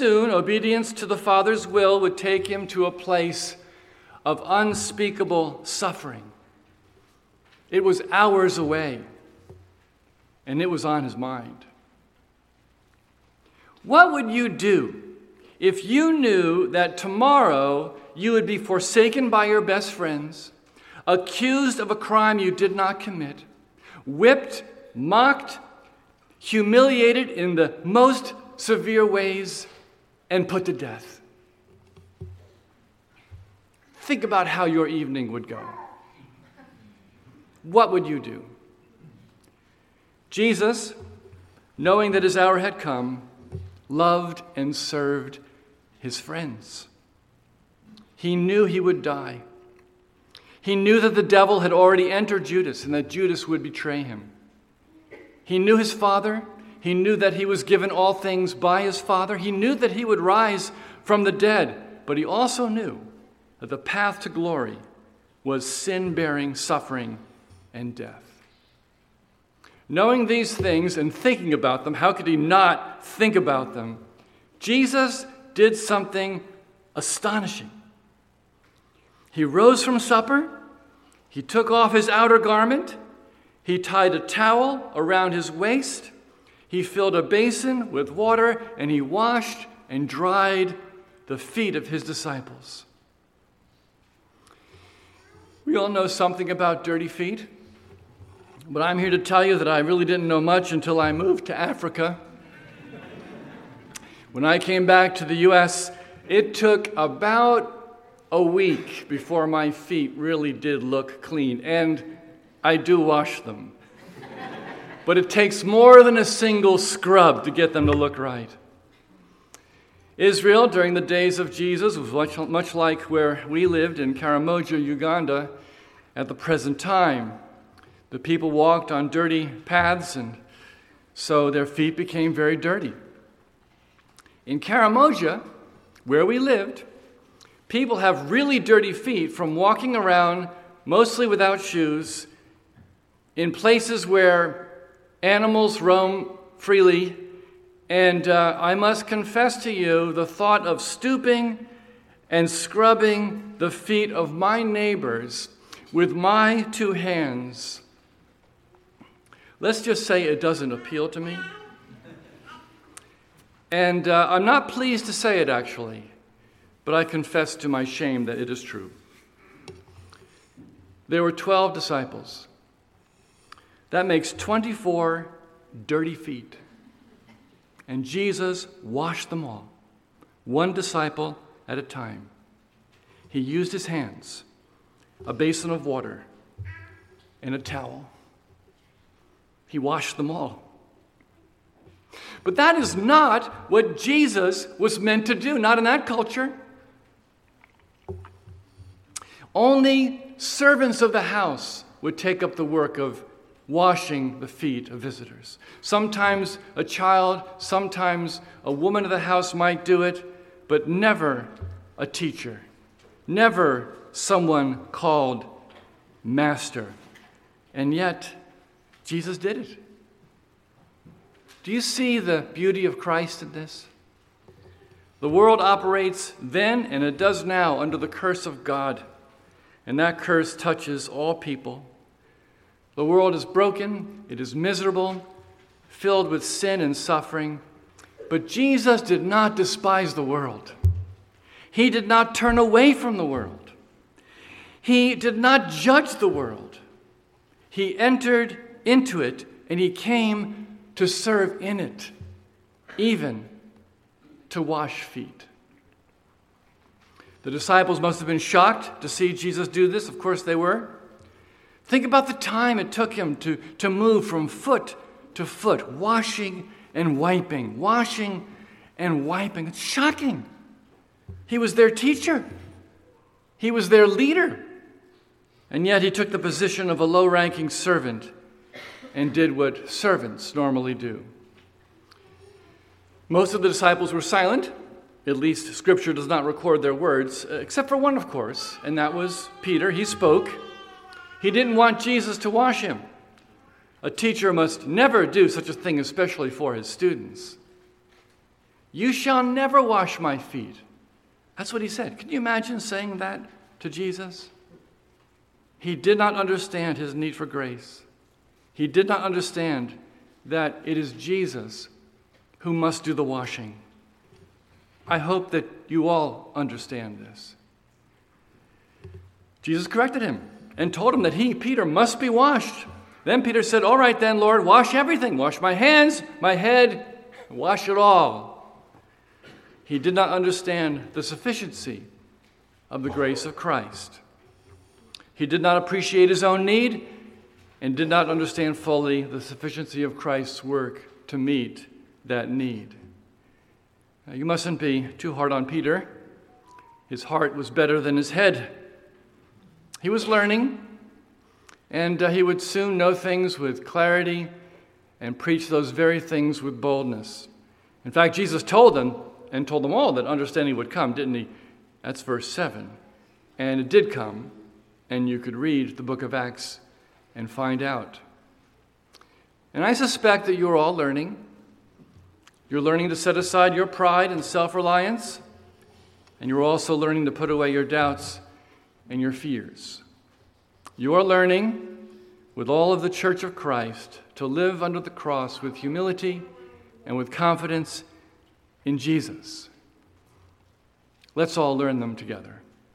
soon, obedience to the Father's will would take him to a place of unspeakable suffering. It was hours away, and it was on his mind. What would you do if you knew that tomorrow you would be forsaken by your best friends, accused of a crime you did not commit, whipped, mocked, humiliated in the most severe ways, and put to death? Think about how your evening would go. What would you do? Jesus, knowing that his hour had come, loved and served his friends. He knew he would die. He knew that the devil had already entered Judas and that Judas would betray him. He knew his Father. He knew that he was given all things by his Father. He knew that he would rise from the dead. But he also knew that the path to glory was sin-bearing, suffering, and death. Knowing these things and thinking about them, how could he not think about them? Jesus did something astonishing. He rose from supper. He took off his outer garment. He tied a towel around his waist. He filled a basin with water, and he washed and dried the feet of his disciples. We all know something about dirty feet, but I'm here to tell you that I really didn't know much until I moved to Africa. When I came back to the U.S., it took about a week before my feet really did look clean, and I do wash them. But it takes more than a single scrub to get them to look right. Israel, during the days of Jesus, was much like where we lived in Karamoja, Uganda, at the present time. The people walked on dirty paths, and so their feet became very dirty. In Karamoja, where we lived, people have really dirty feet from walking around, mostly without shoes, in places where animals roam freely. And I must confess to you, the thought of stooping and scrubbing the feet of my neighbors with my two hands, let's just say it doesn't appeal to me. And I'm not pleased to say it, actually, but I confess to my shame that it is true. There were 12 disciples. That makes 24 dirty feet. And Jesus washed them all, one disciple at a time. He used his hands, a basin of water, and a towel. He washed them all. But that is not what Jesus was meant to do, not in that culture. Only servants of the house would take up the work of washing the feet of visitors. Sometimes a child, sometimes a woman of the house might do it, but never a teacher, never someone called master. And yet, Jesus did it. Do you see the beauty of Christ in this? The world operates then, and it does now, under the curse of God. And that curse touches all people. The world is broken, it is miserable, filled with sin and suffering. But Jesus did not despise the world. He did not turn away from the world. He did not judge the world. He entered into it, and he came to serve in it, even to wash feet. The disciples must have been shocked to see Jesus do this. Of course they were. Think about the time it took him to move from foot to foot, washing and wiping, washing and wiping. It's shocking. He was their teacher. He was their leader. And yet he took the position of a low-ranking servant and did what servants normally do. Most of the disciples were silent. At least Scripture does not record their words, except for one, of course, and that was Peter. He spoke. He didn't want Jesus to wash him. A teacher must never do such a thing, especially for his students. You shall never wash my feet. That's what he said. Can you imagine saying that to Jesus? He did not understand his need for grace. He did not understand that it is Jesus who must do the washing. I hope that you all understand this. Jesus corrected him and told him that he, Peter, must be washed. Then Peter said, all right then, Lord, wash everything. Wash my hands, my head, wash it all. He did not understand the sufficiency of the grace of Christ. He did not appreciate his own need and did not understand fully the sufficiency of Christ's work to meet that need. Now, you mustn't be too hard on Peter. His heart was better than his head. He was learning, and he would soon know things with clarity and preach those very things with boldness. In fact, Jesus told them all that understanding would come, didn't he? That's verse 7. And it did come, and you could read the book of Acts and find out. And I suspect that you're all learning. You're learning to set aside your pride and self-reliance, and you're also learning to put away your doubts and your fears. You are learning, with all of the Church of Christ, to live under the cross with humility and with confidence in Jesus. Let's all learn them together.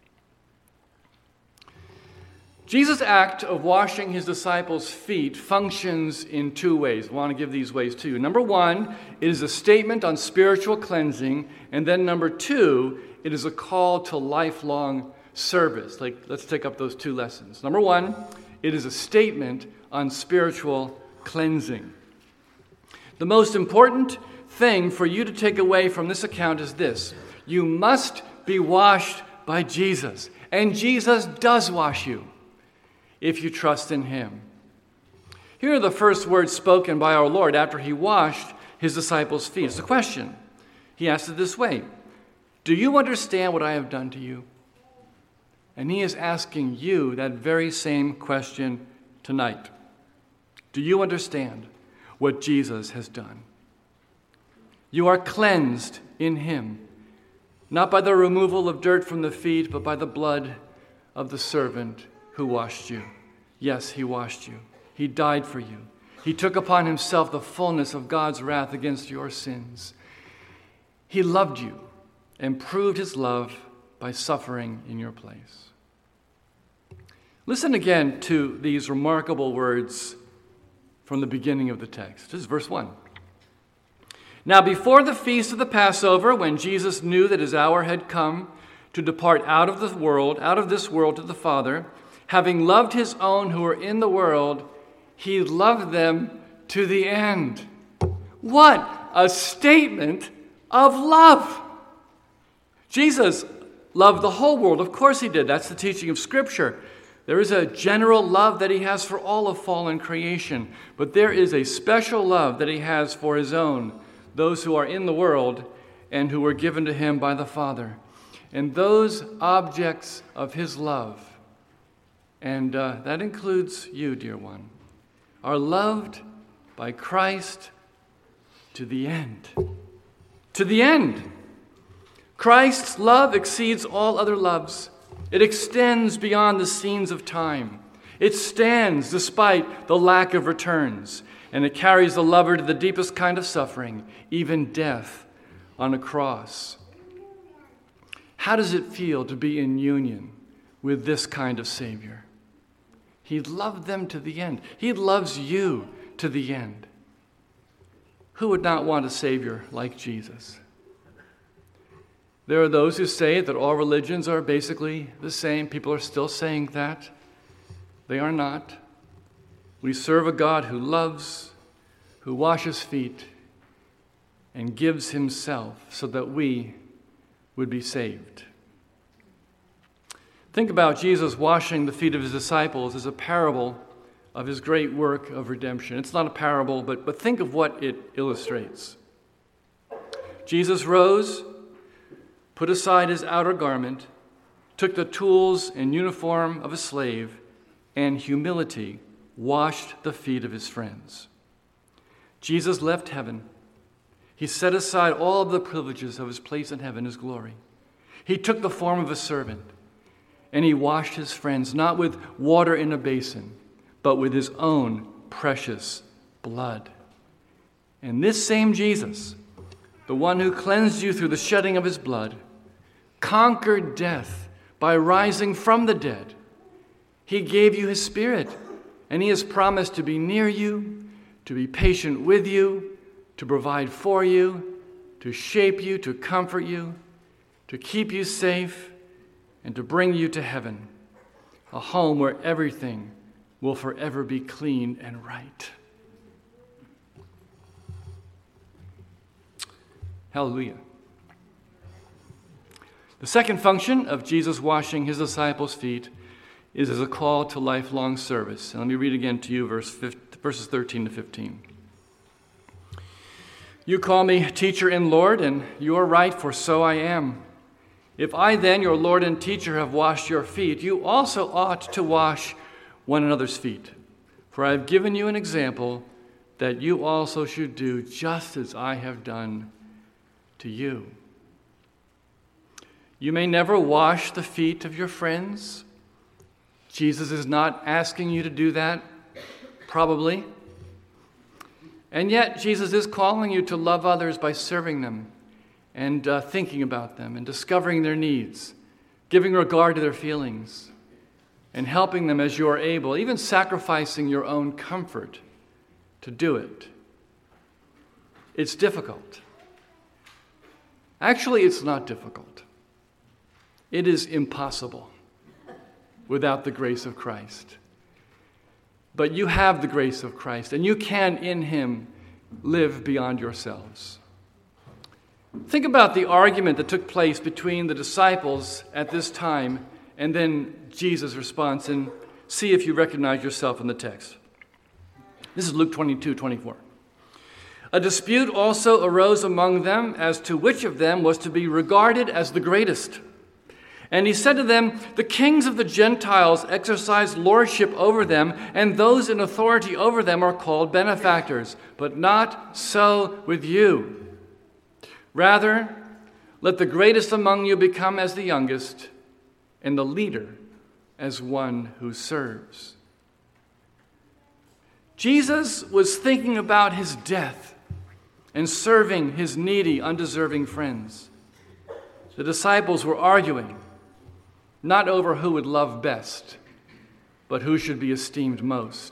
Jesus' act of washing his disciples' feet functions in two ways. I want to give these ways to you. Number one, it is a statement on spiritual cleansing. And then number two, it is a call to lifelong service. Let's take up those two lessons. Number one, it is a statement on spiritual cleansing. The most important thing for you to take away from this account is this: you must be washed by Jesus. And Jesus does wash you if you trust in him. Here are the first words spoken by our Lord after he washed his disciples' feet. It's a question. He asked it this way: do you understand what I have done to you? And he is asking you that very same question tonight. Do you understand what Jesus has done? You are cleansed in him, not by the removal of dirt from the feet, but by the blood of the servant who washed you. Yes, he washed you. He died for you. He took upon himself the fullness of God's wrath against your sins. He loved you and proved his love by suffering in your place. Listen again to these remarkable words from the beginning of the text. This is verse 1. Now before the feast of the Passover, when Jesus knew that his hour had come to depart out of this world to the Father, having loved his own who were in the world, he loved them to the end. What a statement of love! Jesus loved the whole world. Of course he did. That's the teaching of Scripture. There is a general love that he has for all of fallen creation, but there is a special love that he has for his own, those who are in the world and who were given to him by the Father. And those objects of his love, and that includes you, dear one, are loved by Christ to the end. To the end. Christ's love exceeds all other loves. It extends beyond the scenes of time. It stands despite the lack of returns, and it carries the lover to the deepest kind of suffering, even death on a cross. How does it feel to be in union with this kind of Savior? He loved them to the end. He loves you to the end. Who would not want a Savior like Jesus? There are those who say that all religions are basically the same. People are still saying that. They are not. We serve a God who loves, who washes feet, and gives himself so that we would be saved. Think about Jesus washing the feet of his disciples as a parable of his great work of redemption. It's not a parable, but think of what it illustrates. Jesus rose, put aside his outer garment, took the tools and uniform of a slave, and humility washed the feet of his friends. Jesus left heaven. He set aside all of the privileges of his place in heaven, his glory. He took the form of a servant, and he washed his friends, not with water in a basin, but with his own precious blood. And this same Jesus, the one who cleansed you through the shedding of his blood, conquered death by rising from the dead. He gave you his Spirit, and he has promised to be near you, to be patient with you, to provide for you, to shape you, to comfort you, to keep you safe, and to bring you to heaven, a home where everything will forever be clean and right. Hallelujah. The second function of Jesus washing his disciples' feet is as a call to lifelong service. And let me read again to you verses 13 to 15. You call me teacher and Lord, and you are right, for so I am. If I then, your Lord and teacher, have washed your feet, you also ought to wash one another's feet. For I have given you an example that you also should do just as I have done to you. You may never wash the feet of your friends. Jesus is not asking you to do that, probably. And yet, Jesus is calling you to love others by serving them and thinking about them and discovering their needs, giving regard to their feelings, and helping them as you are able, even sacrificing your own comfort to do it. It's difficult. Actually, it's not difficult. It is impossible without the grace of Christ. But you have the grace of Christ, and you can, in him, live beyond yourselves. Think about the argument that took place between the disciples at this time and then Jesus' response, and see if you recognize yourself in the text. This is Luke 22:24. A dispute also arose among them as to which of them was to be regarded as the greatest. And he said to them, the kings of the Gentiles exercise lordship over them, and those in authority over them are called benefactors. But not so with you. Rather, let the greatest among you become as the youngest, and the leader as one who serves. Jesus was thinking about his death and serving his needy, undeserving friends. The disciples were arguing, not over who would love best, but who should be esteemed most.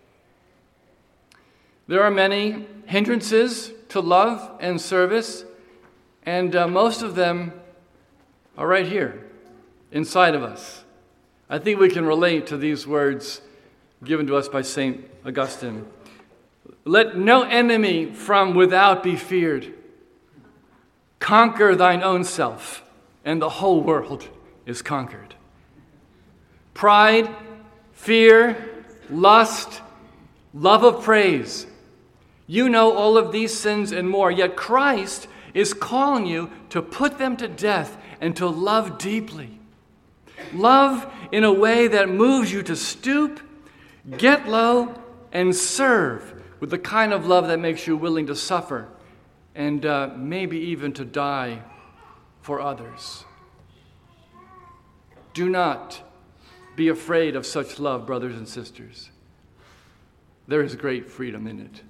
There are many hindrances to love and service, and most of them are right here, inside of us. I think we can relate to these words given to us by St. Augustine. Let no enemy from without be feared. Conquer thine own self, and the whole world is conquered. Pride, fear, lust, love of praise. You know all of these sins and more, yet Christ is calling you to put them to death and to love deeply. Love in a way that moves you to stoop, get low, and serve with the kind of love that makes you willing to suffer and maybe even to die for others. Do not be afraid of such love, brothers and sisters. There is great freedom in it.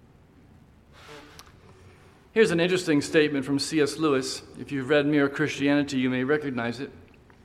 Here's an interesting statement from C.S. Lewis. If you've read Mere Christianity, you may recognize it.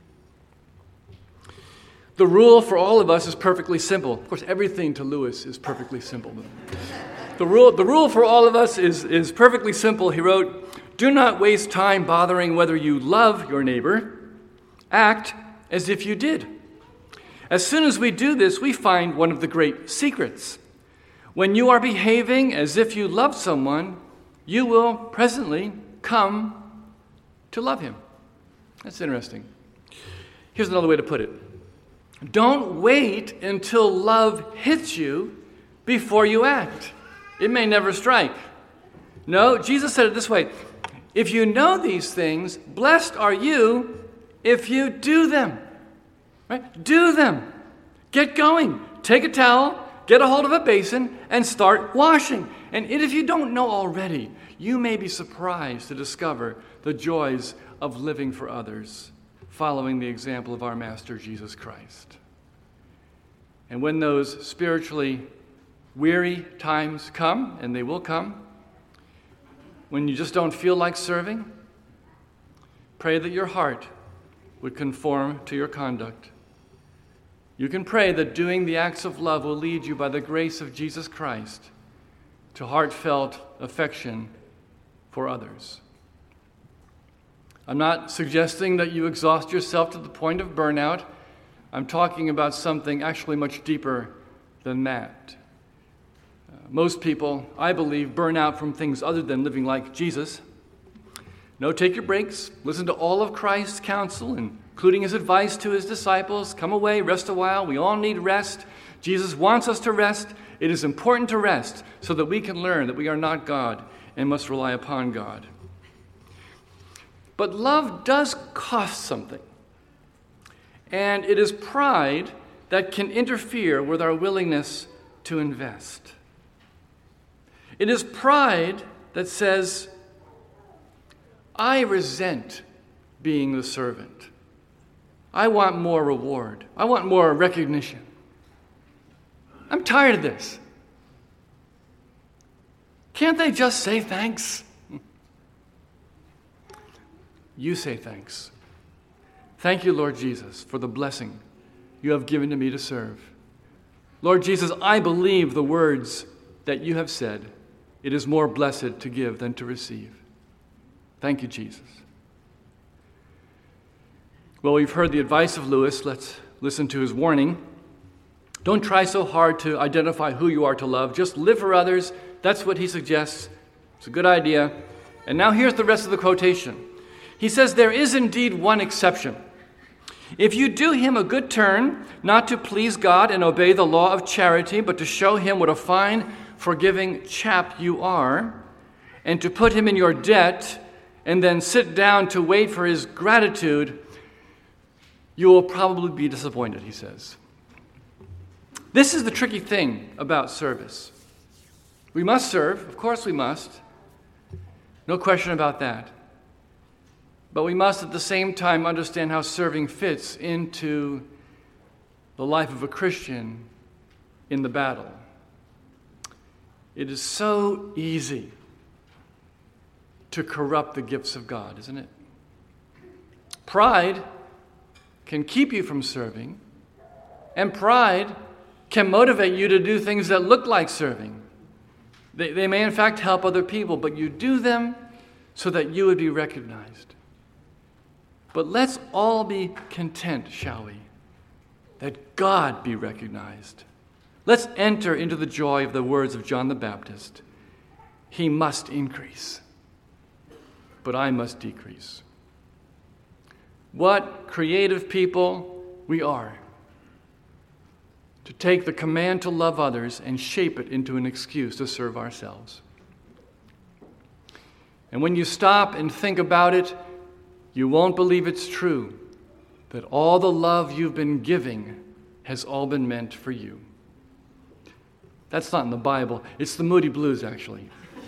The rule for all of us is perfectly simple. Of course, everything to Lewis is perfectly simple. The rule for all of us is perfectly simple. He wrote, do not waste time bothering whether you love your neighbor. Act as if you did. As soon as we do this, we find one of the great secrets. When you are behaving as if you love someone, you will presently come to love him. That's interesting. Here's another way to put it. Don't wait until love hits you before you act. It may never strike. No, Jesus said it this way. If you know these things, blessed are you if you do them. Right? Do them. Get going. Take a towel, get a hold of a basin, and start washing. And if you don't know already, you may be surprised to discover the joys of living for others, following the example of our Master Jesus Christ. And when those spiritually weary times come, and they will come, when you just don't feel like serving, pray that your heart would conform to your conduct. You can pray that doing the acts of love will lead you by the grace of Jesus Christ to heartfelt affection for others. I'm not suggesting that you exhaust yourself to the point of burnout. I'm talking about something actually much deeper than that. Most people, I believe, burn out from things other than living like Jesus. No, take your breaks. Listen to all of Christ's counsel, including his advice to his disciples. Come away, rest a while. We all need rest. Jesus wants us to rest. It is important to rest so that we can learn that we are not God and must rely upon God. But love does cost something. And it is pride that can interfere with our willingness to invest. It is pride that says, I resent being the servant. I want more reward. I want more recognition. I'm tired of this. Can't they just say thanks? You say thanks. Thank you, Lord Jesus, for the blessing you have given to me to serve. Lord Jesus, I believe the words that you have said. It is more blessed to give than to receive. Thank you, Jesus. Well, we've heard the advice of Lewis. Let's listen to his warning. Don't try so hard to identify who you are to love. Just live for others. That's what he suggests. It's a good idea. And now here's the rest of the quotation. He says, there is indeed one exception. If you do him a good turn, not to please God and obey the law of charity, but to show him what a fine, forgiving chap you are, and to put him in your debt, and then sit down to wait for his gratitude, you will probably be disappointed, he says. This is the tricky thing about service. We must serve, of course we must. No question about that. But we must at the same time understand how serving fits into the life of a Christian in the battle. It is so easy to corrupt the gifts of God, isn't it? Pride can keep you from serving, and pride can motivate you to do things that look like serving. They may in fact help other people, but you do them so that you would be recognized. But let's all be content, shall we, that God be recognized. Let's enter into the joy of the words of John the Baptist. He must increase, but I must decrease. What creative people we are to take the command to love others and shape it into an excuse to serve ourselves. And when you stop and think about it, you won't believe it's true that all the love you've been giving has all been meant for you. That's not in the Bible. It's the Moody Blues, actually.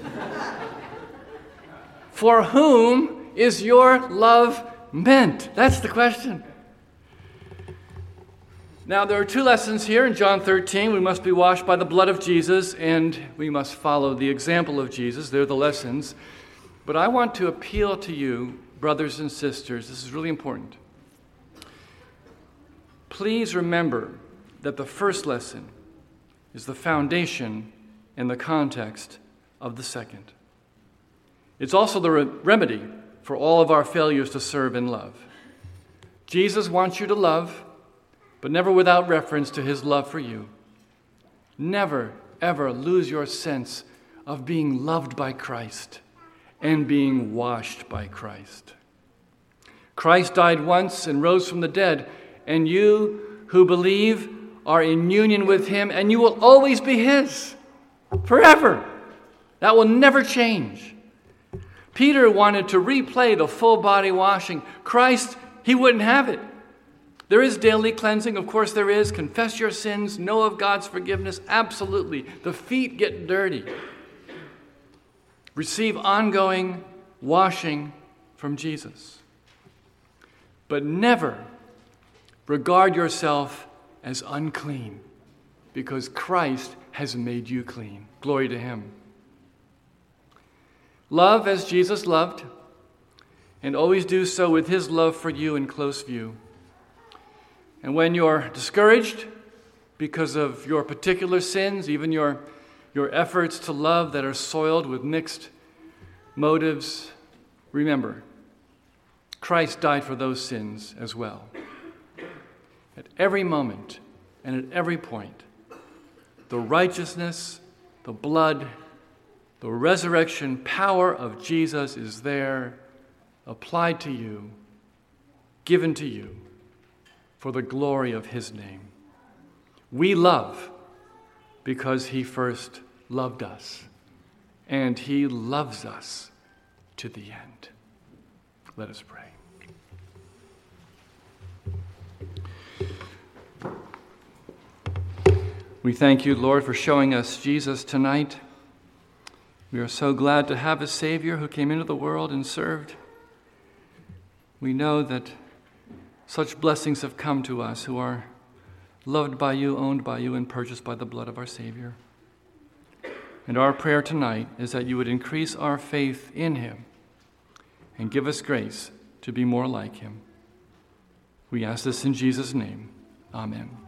For whom is your love meant? That's the question. Now, there are two lessons here in John 13. We must be washed by the blood of Jesus, and we must follow the example of Jesus. They're the lessons. But I want to appeal to you, brothers and sisters. This is really important. Please remember that the first lesson is the foundation and the context of the second. It's also the remedy for all of our failures to serve and love. Jesus wants you to love, but never without reference to his love for you. Never, ever lose your sense of being loved by Christ and being washed by Christ. Christ died once and rose from the dead, and you who believe are in union with him, and you will always be his, forever. That will never change. Peter wanted to replay the full body washing. Christ, he wouldn't have it. There is daily cleansing, of course there is. Confess your sins, know of God's forgiveness, absolutely. The feet get dirty. Receive ongoing washing from Jesus. But never regard yourself as unclean, because Christ has made you clean. Glory to him. Love as Jesus loved, and always do so with his love for you in close view. And when you're discouraged because of your particular sins, even your efforts to love that are soiled with mixed motives, remember, Christ died for those sins as well. At every moment and at every point, the righteousness, the blood, the resurrection power of Jesus is there, applied to you, given to you for the glory of his name. We love because he first loved us, and he loves us to the end. Let us pray. We thank you, Lord, for showing us Jesus tonight. We are so glad to have a Savior who came into the world and served. We know that such blessings have come to us who are loved by you, owned by you, and purchased by the blood of our Savior. And our prayer tonight is that you would increase our faith in him and give us grace to be more like him. We ask this in Jesus' name. Amen.